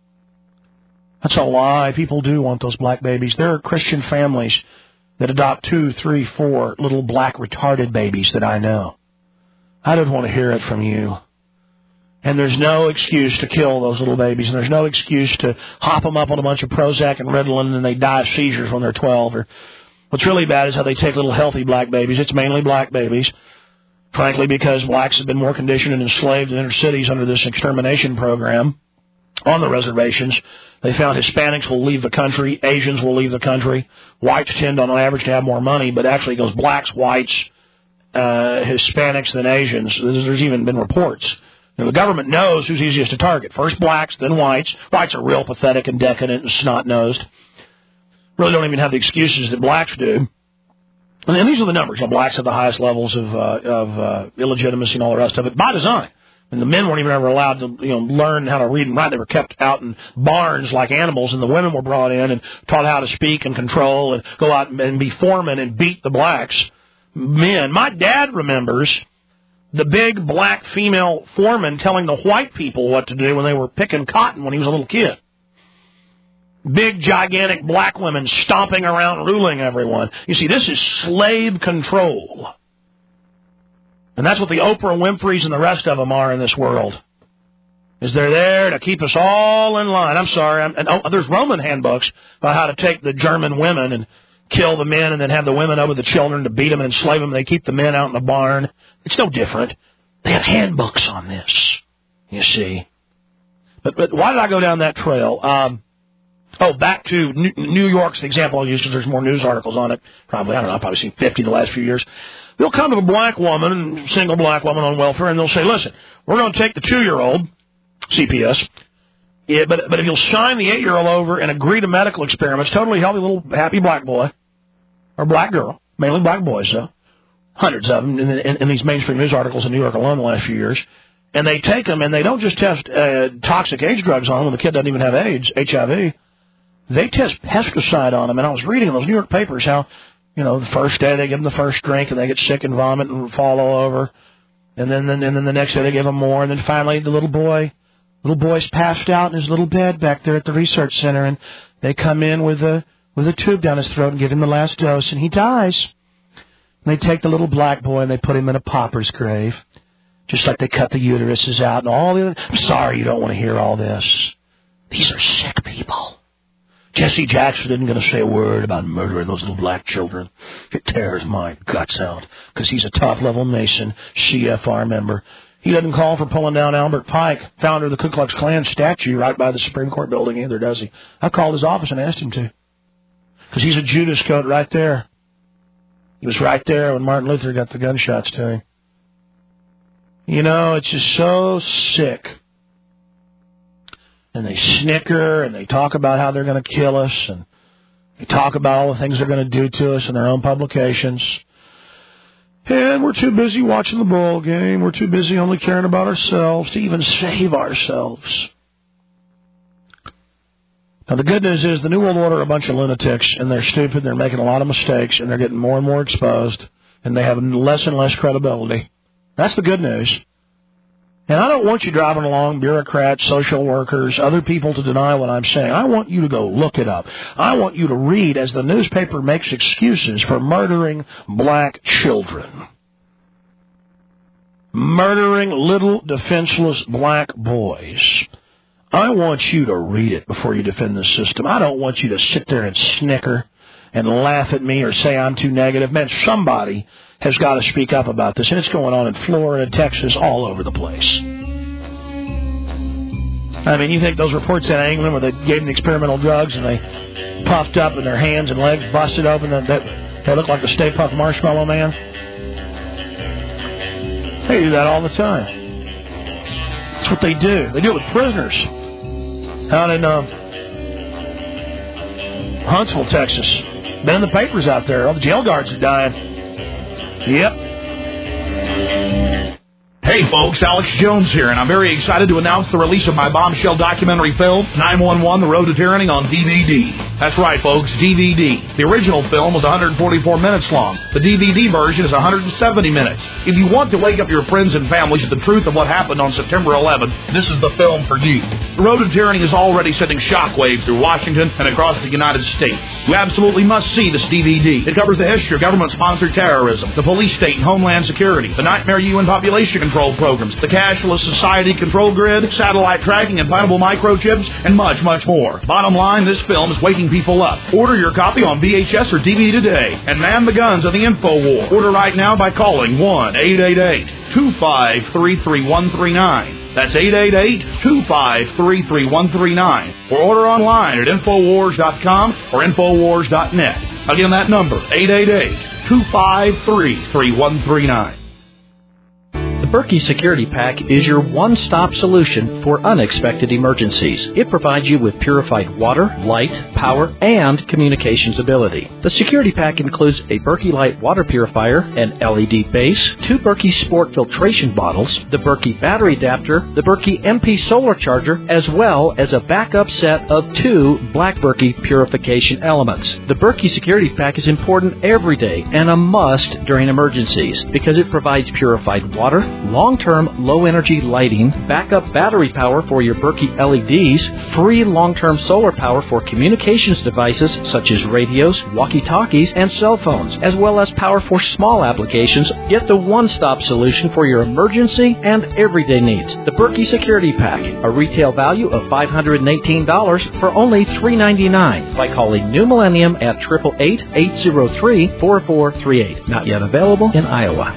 That's a lie. People do want those black babies. There are Christian families that adopt 2, 3, 4 little black retarded babies that I know. I don't want to hear it from you. And there's no excuse to kill those little babies, and there's no excuse to hop them up on a bunch of Prozac and Ritalin and they die of seizures when they're 12. Or what's really bad is how they take little healthy black babies. It's mainly black babies, frankly, because blacks have been more conditioned and enslaved in inner cities under this extermination program on the reservations. They found Hispanics will leave the country, Asians will leave the country. Whites tend, on average, to have more money, but actually it goes blacks, whites, Hispanics, then Asians. There's even been reports. The government knows who's easiest to target. First blacks, then whites. Whites are real pathetic and decadent and snot-nosed. Really don't even have the excuses that blacks do. And these are the numbers. Blacks have the highest levels of illegitimacy and all the rest of it by design. And the men weren't even ever allowed to, learn how to read and write. They were kept out in barns like animals, and the women were brought in and taught how to speak and control and go out and be foremen and beat the blacks men. My dad remembers the big black female foreman telling the white people what to do when they were picking cotton when he was a little kid. Big, gigantic black women stomping around, ruling everyone. You see, this is slave control. And that's what the Oprah Winfreys and the rest of them are in this world. Is they're there to keep us all in line. I'm sorry. There's Roman handbooks about how to take the German women and kill the men and then have the women over the children to beat them and enslave them. They keep the men out in the barn. It's no different. They have handbooks on this, you see. But why did I go down that trail? Back to New York's the example I'll use because there's more news articles on it. Probably, I don't know, I've probably seen 50 in the last few years. They'll come to a black woman, single black woman on welfare, and they'll say, listen, we're going to take the 2-year-old, CPS, yeah, but if you'll sign the 8-year-old over and agree to medical experiments, totally healthy little happy black boy or black girl, mainly black boys, though, hundreds of them in these mainstream news articles in New York alone in the last few years, and they take them and they don't just test toxic AIDS drugs on them when the kid doesn't even have AIDS, HIV. They test pesticide on them, and I was reading in those New York papers how, the first day they give them the first drink and they get sick and vomit and fall all over, and then the next day they give them more, and then finally the little boy's passed out in his little bed back there at the research center, and they come in with a tube down his throat and give him the last dose, and he dies. And they take the little black boy and they put him in a pauper's grave, just like they cut the uteruses out and all the other. I'm sorry you don't want to hear all this. These are sick people. Jesse Jackson isn't going to say a word about murdering those little black children. It tears my guts out because he's a top-level Mason, CFR member. He doesn't call for pulling down Albert Pike, founder of the Ku Klux Klan statue right by the Supreme Court building either, does he? I called his office and asked him to because he's a Judas coat right there. He was right there when Martin Luther got the gunshots to him. It's just so sick. And they snicker and they talk about how they're going to kill us. And, They talk about all the things they're going to do to us in their own publications. And we're too busy watching the ball game. We're too busy only caring about ourselves to even save ourselves. Now, the good news is the New World Order are a bunch of lunatics, and they're stupid, they're making a lot of mistakes, and they're getting more and more exposed, and they have less and less credibility. That's the good news. And I don't want you driving along, bureaucrats, social workers, other people to deny what I'm saying. I want you to go look it up. I want you to read as the newspaper makes excuses for murdering black children. Murdering little defenseless black boys. I want you to read it before you defend the system. I don't want you to sit there and snicker and laugh at me or say I'm too negative. Man, somebody has got to speak up about this, and it's going on in Florida, Texas, all over the place. I mean, you think those reports in England where they gave them experimental drugs and they puffed up and their hands and legs busted open, that they look like the Stay Puft Marshmallow Man? They do that all the time. That's what they do. They do it with prisoners out in Huntsville, Texas. Been in the papers out there. All the jail guards are dying. Yep. Hey folks, Alex Jones here, and I'm very excited to announce the release of my bombshell documentary film, 911: The Road to Tyranny, on DVD. That's right, folks, DVD. The original film was 144 minutes long. The DVD version is 170 minutes. If you want to wake up your friends and families to the truth of what happened on September 11th, this is the film for you. The Road to Tyranny is already sending shockwaves through Washington and across the United States. You absolutely must see this DVD. It covers the history of government-sponsored terrorism, the police state and homeland security, the nightmare UN population control programs, the cashless society control grid, satellite tracking, implantable microchips, and much, much more. Bottom line, this film is waking people up. Order your copy on VHS or DVD today and man the guns of the info war. Order right now by calling 1-888-253-3139. That's 888-253-3139. Or order online at Infowars.com or Infowars.net. Again, that number, 888-253-3139. The Berkey Security Pack is your one-stop solution for unexpected emergencies. It provides you with purified water, light, power, and communications ability. The Security Pack includes a Berkey Light water purifier, an LED base, 2 Berkey Sport filtration bottles, the Berkey battery adapter, the Berkey MP solar charger, as well as a backup set of 2 Black Berkey purification elements. The Berkey Security Pack is important every day and a must during emergencies because it provides purified water, long-term low-energy lighting, backup battery power for your Berkey LEDs, free long-term solar power for communications devices such as radios, walkie-talkies, and cell phones, as well as power for small applications. Get the one-stop solution for your emergency and everyday needs. The Berkey Security Pack, a retail value of $518 for only $399 by calling New Millennium at 888-803-4438. Not yet available in Iowa.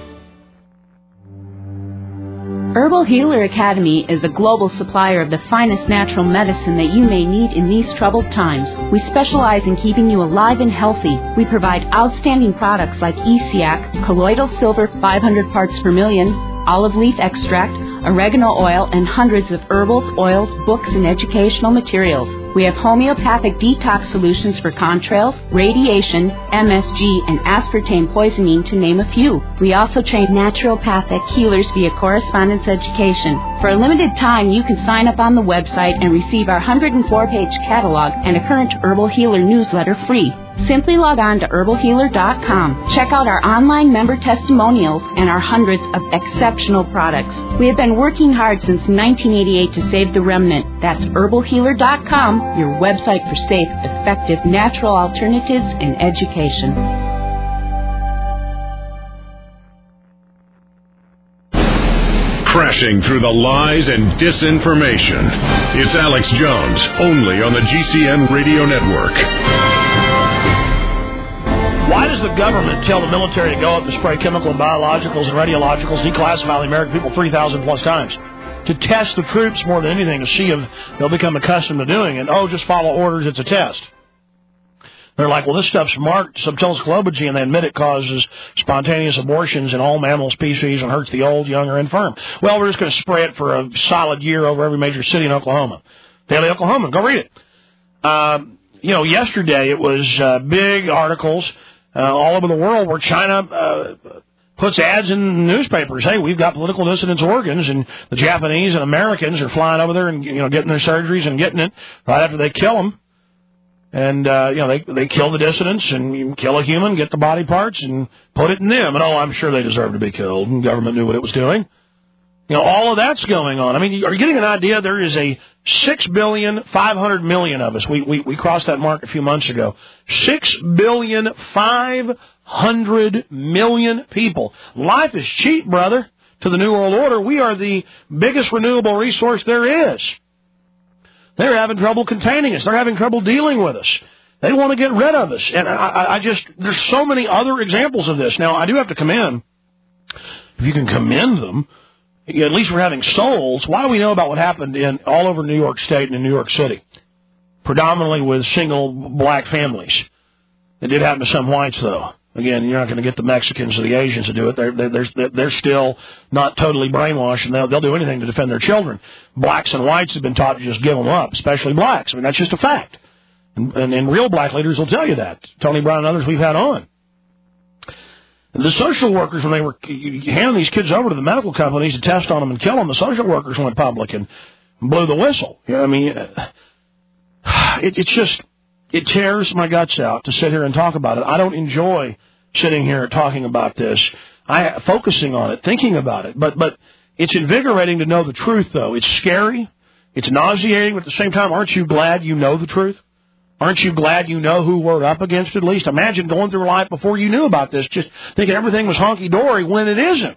Herbal Healer Academy is the global supplier of the finest natural medicine that you may need in these troubled times. We specialize in keeping you alive and healthy. We provide outstanding products like ESEAC, colloidal silver 500 parts per million, olive leaf extract, oregano oil, and hundreds of herbals, oils, books, and educational materials. We have homeopathic detox solutions for contrails, radiation, MSG, and aspartame poisoning, to name a few. We also train naturopathic healers via correspondence education. For a limited time, you can sign up on the website and receive our 104-page catalog and a current Herbal Healer newsletter free. Simply log on to herbalhealer.com. Check out our online member testimonials and our hundreds of exceptional products. We have been working hard since 1988 to save the remnant. That's herbalhealer.com, your website for safe, effective, natural alternatives in education. Crashing through the lies and disinformation. It's Alex Jones, only on the GCN Radio Network. Why does the government tell the military to go up to spray chemical and biologicals and radiologicals, declassify the American people 3,000 plus times? To test the troops more than anything, to see if they'll become accustomed to doing it. Oh, just follow orders, it's a test. They're like, well, this stuff's marked subtilis clobazine, and they admit it causes spontaneous abortions in all mammal species and hurts the old, young, or infirm. Well, we're just going to spray it for a solid year over every major city in Oklahoma. Daily Oklahoman, go read it. yesterday it was big articles all over the world where China puts ads in newspapers. Hey, we've got political dissidents organs, and the Japanese and Americans are flying over there and getting their surgeries and getting it right after they kill them. And they kill the dissidents, and you kill a human, get the body parts, and put it in them. And I'm sure they deserve to be killed. And the government knew what it was doing. All of that's going on. I mean, are you getting an idea? There is a 6,500,000,000 of us. We crossed that mark a few months ago. 6,500,000,000 people. Life is cheap, brother, to the New World Order. We are the biggest renewable resource there is. They're having trouble containing us. They're having trouble dealing with us. They want to get rid of us. And there's so many other examples of this. Now, I do have to commend, if you can commend them, at least we're having souls. Why do we know about what happened all over New York State and in New York City? Predominantly with single black families. It did happen to some whites, though. Again, you're not going to get the Mexicans or the Asians to do it. They're still not totally brainwashed, and they'll do anything to defend their children. Blacks and whites have been taught to just give them up, especially blacks. I mean, that's just a fact. And real black leaders will tell you that. Tony Brown and others we've had on. The social workers, when they were handing these kids over to the medical companies to test on them and kill them, the social workers went public and blew the whistle. I mean, it tears my guts out to sit here and talk about it. I don't enjoy sitting here talking about this, focusing on it, thinking about it. But it's invigorating to know the truth, though. It's scary. It's nauseating, but at the same time, aren't you glad you know the truth? Aren't you glad you know who we're up against at least? Imagine going through life before you knew about this, just thinking everything was honky-dory when it isn't.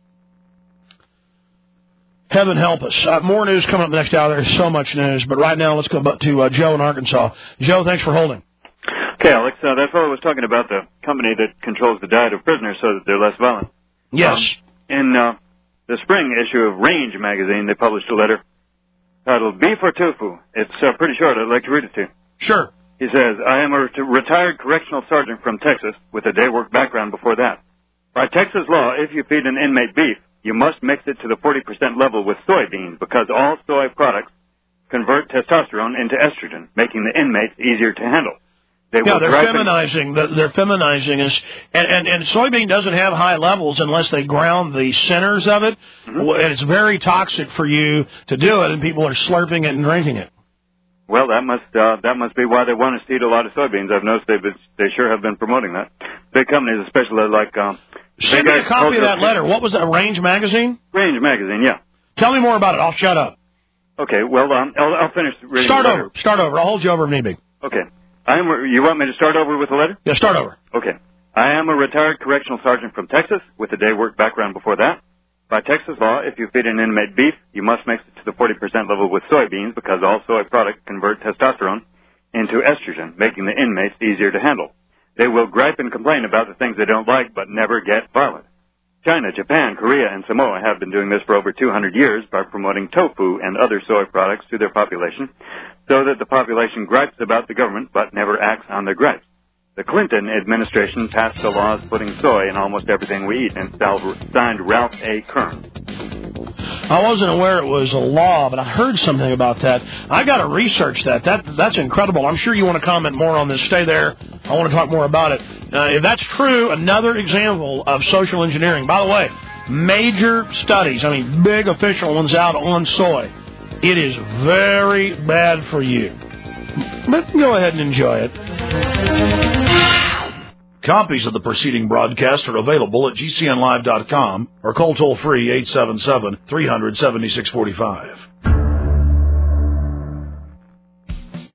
Heaven help us. More news coming up next hour. There's so much news. But right now, let's go back to Joe in Arkansas. Joe, thanks for holding. Okay, Alex, that fellow was talking about the company that controls the diet of prisoners so that they're less violent. Yes. In the spring issue of Range magazine, they published a letter titled Beef or Tofu. It's pretty short. I'd like to read it to you. Sure. He says, I am a retired correctional sergeant from Texas with a day work background before that. By Texas law, if you feed an inmate beef, you must mix it to the 40% level with soybeans because all soy products convert testosterone into estrogen, making the inmates easier to handle. They're feminizing. They're feminizing us, and soybean doesn't have high levels unless they ground the centers of it, and it's very toxic for you to do it, and people are slurping it and drinking it. Well, that must be why they want us to eat a lot of soybeans. I've noticed they sure have been promoting that. Big companies, especially like send me a copy of that letter. What was that? Range magazine? Range magazine, yeah. Tell me more about it. I'll shut up. Okay. Well, I'll finish reading. Start over. I'll hold you over if need be. Okay. You want me to start over with the letter? Yeah, start over. Okay. I am a retired correctional sergeant from Texas with a day work background before that. By Texas law, if you feed an inmate beef, you must mix it to the 40% level with soybeans because all soy products convert testosterone into estrogen, making the inmates easier to handle. They will gripe and complain about the things they don't like, but never get violent. China, Japan, Korea, and Samoa have been doing this for over 200 years by promoting tofu and other soy products to their population so that the population gripes about the government but never acts on their gripes. The Clinton administration passed the laws putting soy in almost everything we eat and signed Ralph A. Kern. I wasn't aware it was a law, but I heard something about that. I got to research that. That's incredible. I'm sure you want to comment more on this. Stay there. I want to talk more about it. If that's true, another example of social engineering. By the way, major studies, big official ones out on soy. It is very bad for you. But go ahead and enjoy it. Copies of the preceding broadcast are available at GCNlive.com or call toll-free 877-300-7645.